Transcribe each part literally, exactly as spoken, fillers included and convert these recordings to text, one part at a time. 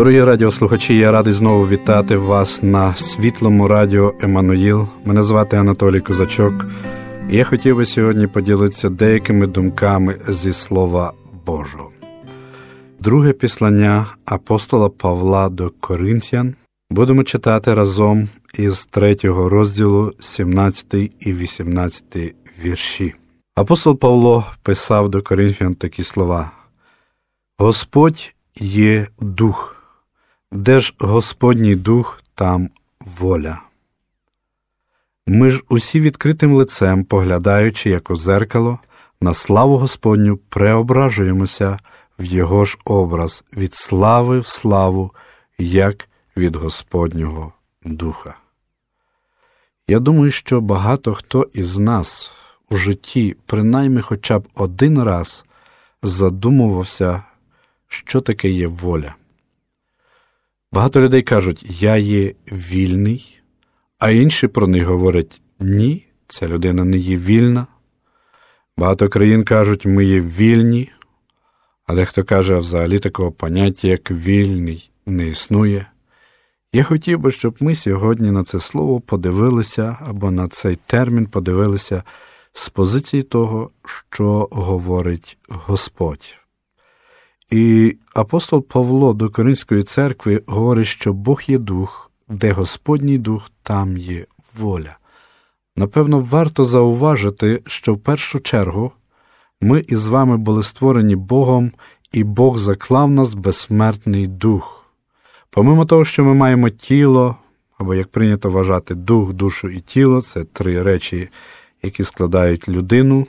Дорогі радіослухачі, я радий знову вітати вас на світлому радіо Еммануїл. Мене звати Анатолій Козачок, і я хотів би сьогодні поділитися деякими думками зі Слова Божого. Друге післання апостола Павла до Коринтян будемо читати разом із третього розділу сімнадцятий і вісімнадцятий вірші. Апостол Павло писав до Коринтян такі слова: «Господь є Дух, де ж Господній Дух, там воля. Ми ж усі відкритим лицем, поглядаючи, як у дзеркало, на славу Господню преображуємося в Його ж образ, від слави в славу, як від Господнього Духа». Я думаю, що багато хто із нас у житті принаймні хоча б один раз задумувався, що таке є воля. Багато людей кажуть: «Я є вільний», а інші про них говорять: «Ні, ця людина не є вільна». Багато країн кажуть: «Ми є вільні», а дехто каже: «Взагалі такого поняття, як вільний, не існує». Я хотів би, щоб ми сьогодні на це слово подивилися, або на цей термін подивилися з позиції того, що говорить Господь. І апостол Павло до Коринської церкви говорить, що Бог є Дух, де Господній Дух, там є воля. Напевно, варто зауважити, що в першу чергу ми із вами були створені Богом, і Бог заклав в нас безсмертний дух. Помимо того, що ми маємо тіло, або, як прийнято вважати, дух, душу і тіло, це три речі, які складають людину,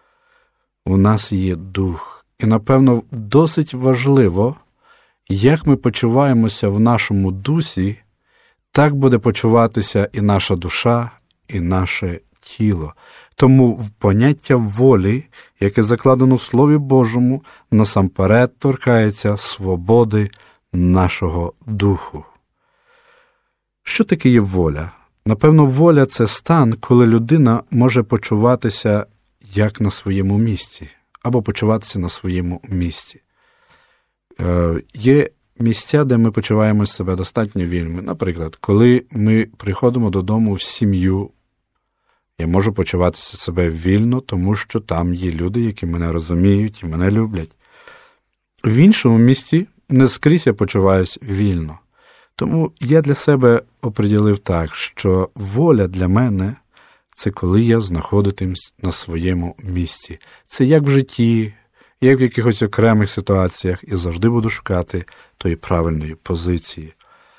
у нас є дух. І, напевно, досить важливо, як ми почуваємося в нашому дусі, так буде почуватися і наша душа, і наше тіло. Тому в поняття волі, яке закладено в Слові Божому, насамперед торкається свободи нашого духу. Що таке є воля? Напевно, воля – це стан, коли людина може почуватися як на своєму місці, або почуватися на своєму місці. Е, є місця, де ми почуваємо себе достатньо вільними. Наприклад, коли ми приходимо додому в сім'ю, я можу почуватися себе вільно, тому що там є люди, які мене розуміють і мене люблять. В іншому місці не скрізь я почуваюся вільно. Тому я для себе оприділив так, що воля для мене – це коли я знаходитимсь на своєму місці. Це як в житті, як в якихось окремих ситуаціях, і завжди буду шукати тої правильної позиції.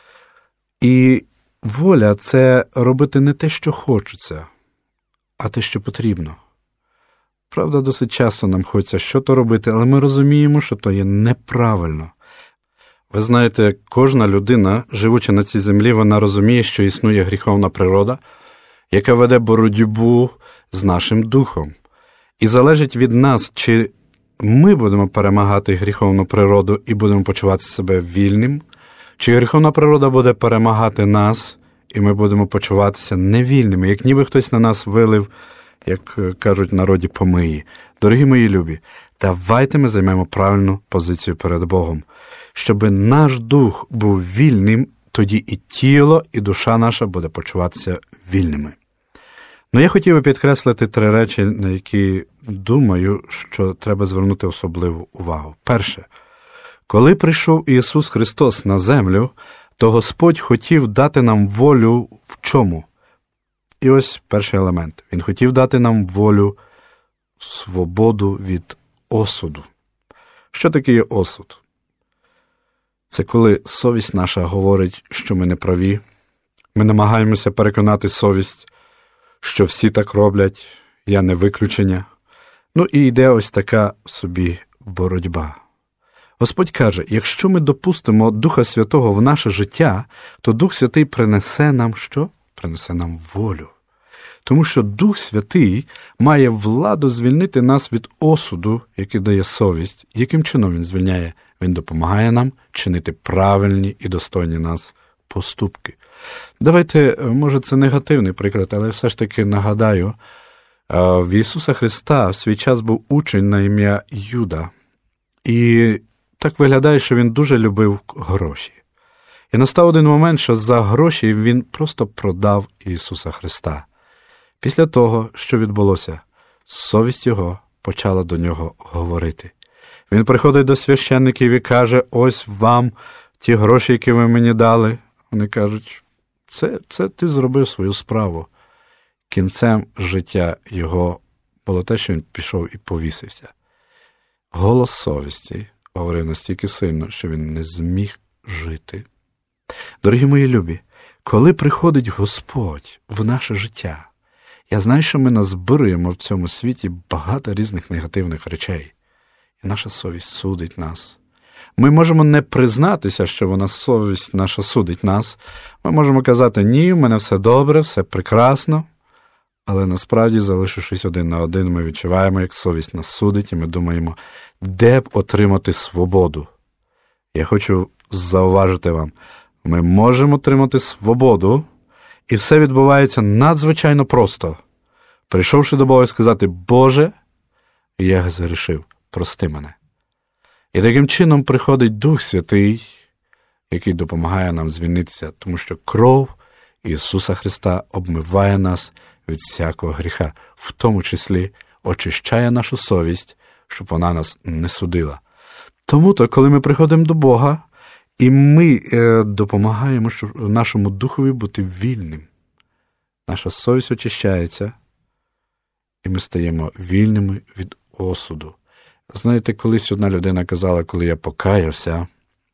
І воля – це робити не те, що хочеться, а те, що потрібно. Правда, досить часто нам хочеться що-то робити, але ми розуміємо, що то є неправильно. Ви знаєте, кожна людина, живучи на цій землі, вона розуміє, що існує гріховна природа, яка веде боротьбу з нашим духом. І залежить від нас, чи ми будемо перемагати гріховну природу і будемо почувати себе вільним, чи гріховна природа буде перемагати нас, і ми будемо почуватися невільними, як ніби хтось на нас вилив, як кажуть в народі, помиї. Дорогі мої любі, давайте ми займемо правильну позицію перед Богом. Щоби наш дух був вільним, тоді і тіло, і душа наша буде почуватися вільними. Ну, я хотів би підкреслити три речі, на які думаю, що треба звернути особливу увагу. Перше. Коли прийшов Ісус Христос на землю, то Господь хотів дати нам волю в чому? І ось перший елемент. Він хотів дати нам волю, свободу від осуду. Що таке є осуд? Це коли совість наша говорить, що ми не праві. Ми намагаємося переконати совість, що всі так роблять, я не виключення. Ну і йде ось така собі боротьба. Господь каже, якщо ми допустимо Духа Святого в наше життя, то Дух Святий принесе нам що? Принесе нам волю. Тому що Дух Святий має владу звільнити нас від осуду, який дає совість. Яким чином Він звільняє? Він допомагає нам чинити правильні і достойні нас поступки. Давайте, може це негативний приклад, але все ж таки нагадаю, в Ісуса Христа в свій час був учень на ім'я Юда. І так виглядає, що він дуже любив гроші. І настав один момент, що за гроші він просто продав Ісуса Христа. Після того, що відбулося, совість його почала до нього говорити. Він приходить до священників і каже: ось вам ті гроші, які ви мені дали. Вони кажуть: це, це ти зробив свою справу. Кінцем життя його було те, що він пішов і повісився. Голос совісті говорив настільки сильно, що він не зміг жити. Дорогі мої любі, коли приходить Господь в наше життя, я знаю, що ми назбируємо в цьому світі багато різних негативних речей. І наша совість судить нас. Ми можемо не признатися, що вона, совість наша, судить нас. Ми можемо казати: ні, в мене все добре, все прекрасно. Але насправді, залишившись один на один, ми відчуваємо, як совість нас судить, і ми думаємо, де б отримати свободу. Я хочу зауважити вам, ми можемо отримати свободу, і все відбувається надзвичайно просто. Прийшовши до Бога і сказати: Боже, я згрішив, прости мене. І таким чином приходить Дух Святий, який допомагає нам звільнитися, тому що кров Ісуса Христа обмиває нас від всякого гріха, в тому числі очищає нашу совість, щоб вона нас не судила. Тому-то, коли ми приходимо до Бога, і ми е, допомагаємо щоб нашому духові бути вільним, наша совість очищається, і ми стаємо вільними від осуду. Знаєте, колись одна людина казала, коли я покаявся,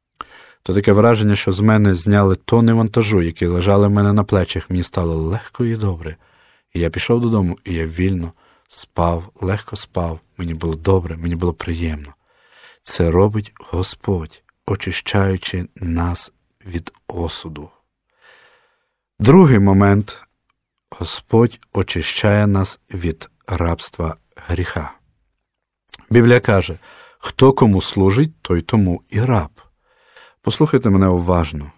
то таке враження, що з мене зняли тони вантажу, які лежали в мене на плечах. Мені стало легко і добре. І я пішов додому, і я вільно спав, легко спав. Мені було добре, мені було приємно. Це робить Господь, очищаючи нас від осуду. Другий момент. Господь очищає нас від рабства гріха. Біблія каже: хто кому служить, той тому і раб. Послухайте мене уважно.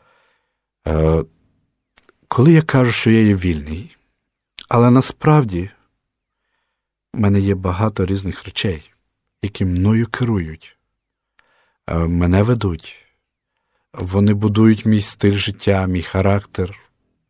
Е, коли я кажу, що я є вільний, але насправді в мене є багато різних речей, які мною керують, е, мене ведуть, вони будують мій стиль життя, мій характер.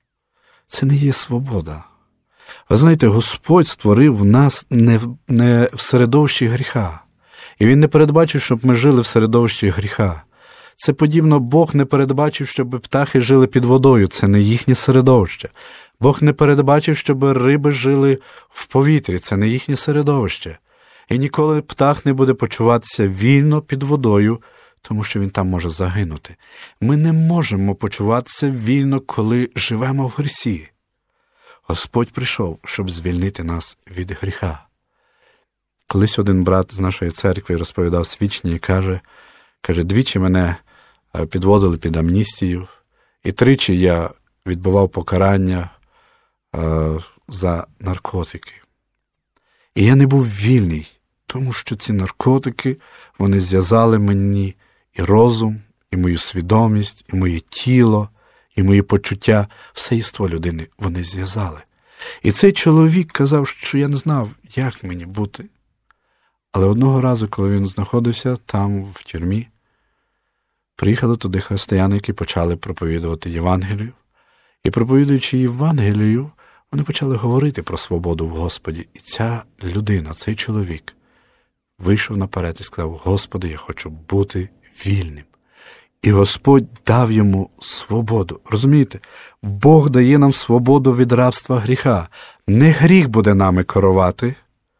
Це не є свобода. Ви знаєте, Господь створив нас не в, не в середовищі гріха. І Він не передбачив, щоб ми жили в середовищі гріха. Це подібно, Бог не передбачив, щоб птахи жили під водою. Це не їхнє середовище. Бог не передбачив, щоб риби жили в повітрі. Це не їхнє середовище. І ніколи птах не буде почуватися вільно під водою, тому що він там може загинути. Ми не можемо почуватися вільно, коли живемо в грісі. Господь прийшов, щоб звільнити нас від гріха. Колись один брат з нашої церкви розповідав свідчення і каже, каже, двічі мене підводили під амністію, і тричі я відбував покарання е, за наркотики. І я не був вільний, тому що ці наркотики, вони зв'язали мені і розум, і мою свідомість, і моє тіло, і мої почуття, все єство людини вони зв'язали. І цей чоловік казав, що я не знав, як мені бути. Але одного разу, коли він знаходився там, в тюрмі, приїхали туди християни, які почали проповідувати Євангелію. І проповідуючи Євангелію, вони почали говорити про свободу в Господі. І ця людина, цей чоловік, вийшов наперед і сказав: Господи, я хочу бути вільним. І Господь дав йому свободу. Розумієте? Бог дає нам свободу від рабства гріха. Не гріх буде нами керувати,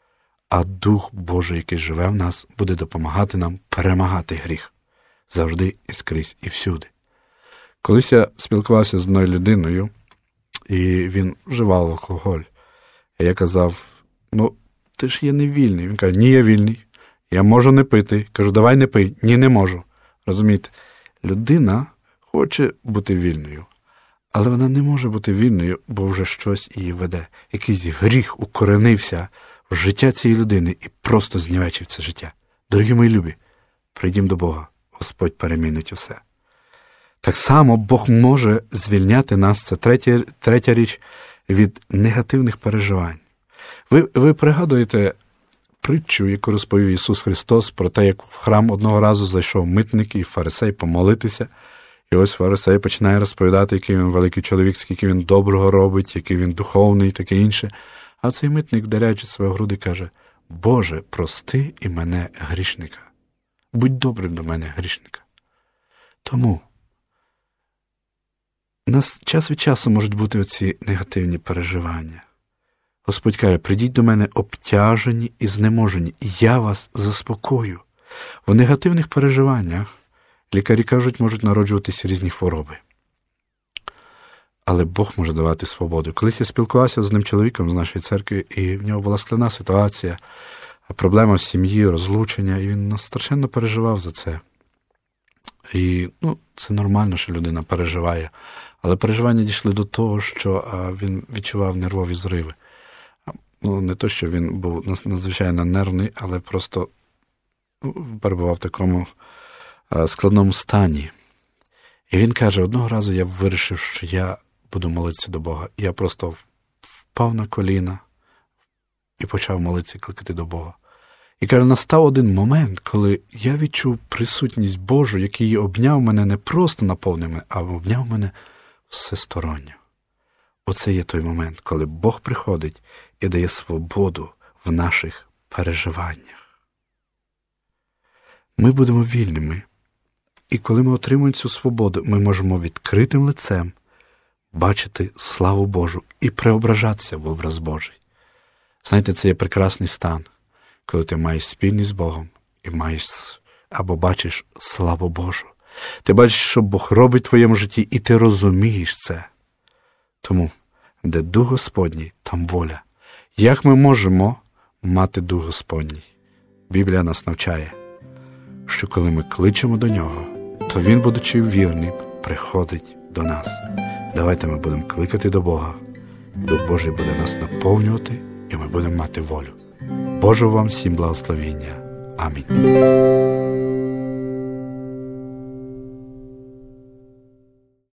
а Дух Божий, який живе в нас, буде допомагати нам перемагати гріх. Завжди і скрізь, і всюди. Колись я спілкувався з одною людиною, і він вживав алкоголь. І я казав: ну, ти ж є не вільний. Він каже: ні, я вільний. Я можу не пити. Кажу: давай не пий. Ні, не можу. Розумієте? Людина хоче бути вільною, але вона не може бути вільною, бо вже щось її веде. Якийсь гріх укоренився в життя цієї людини і просто знівечив це життя. Дорогі мої любі, прийдімо до Бога, Господь перемінить усе. Так само Бог може звільняти нас, це третя, третя річ, від негативних переживань. Ви, ви пригадуєте притчу, яку розповів Ісус Христос, про те, як в храм одного разу зайшов митник і фарисей помолитися. І ось фарисей починає розповідати, який він великий чоловік, скільки він доброго робить, який він духовний і таке інше. А цей митник, даряючи себе в груди, каже: «Боже, прости і мене, грішника. Будь добрим до мене, грішника». Тому у нас час від часу можуть бути оці негативні переживання. Господь каже: «Придіть до мене обтяжені і знеможені, і я вас заспокою». В негативних переживаннях, лікарі кажуть, можуть народжуватися різні хвороби. Але Бог може давати свободу. Колись я спілкувався з одним чоловіком з нашої церкви, і в нього була складна ситуація, проблема в сім'ї, розлучення, і він страшенно переживав за це. І ну, це нормально, що людина переживає. Але переживання дійшли до того, що а, він відчував нервові зриви. Ну, не то, що він був надзвичайно нервний, але просто ну, перебував в такому а, складному стані. І він каже: одного разу я вирішив, що я буду молитися до Бога. Я просто впав на коліна і почав молитися, кликати до Бога. І каже, настав один момент, коли я відчув присутність Божу, який обняв мене, не просто наповнив мене, а обняв мене всесторонньо. Оце є той момент, коли Бог приходить і дає свободу в наших переживаннях. Ми будемо вільними. І коли ми отримуємо цю свободу, ми можемо відкритим лицем бачити славу Божу і преображатися в образ Божий. Знаєте, це є прекрасний стан, коли ти маєш спільність з Богом і маєш або бачиш славу Божу. Ти бачиш, що Бог робить в твоєму житті, і ти розумієш це. Тому, де Дух Господній, там воля. Як ми можемо мати Дух Господній? Біблія нас навчає, що коли ми кличемо до Нього, то Він, будучи вірним, приходить до нас. Давайте ми будемо кликати до Бога. Дух Божий буде нас наповнювати, і ми будемо мати волю. Божого вам всім благословіння. Амінь.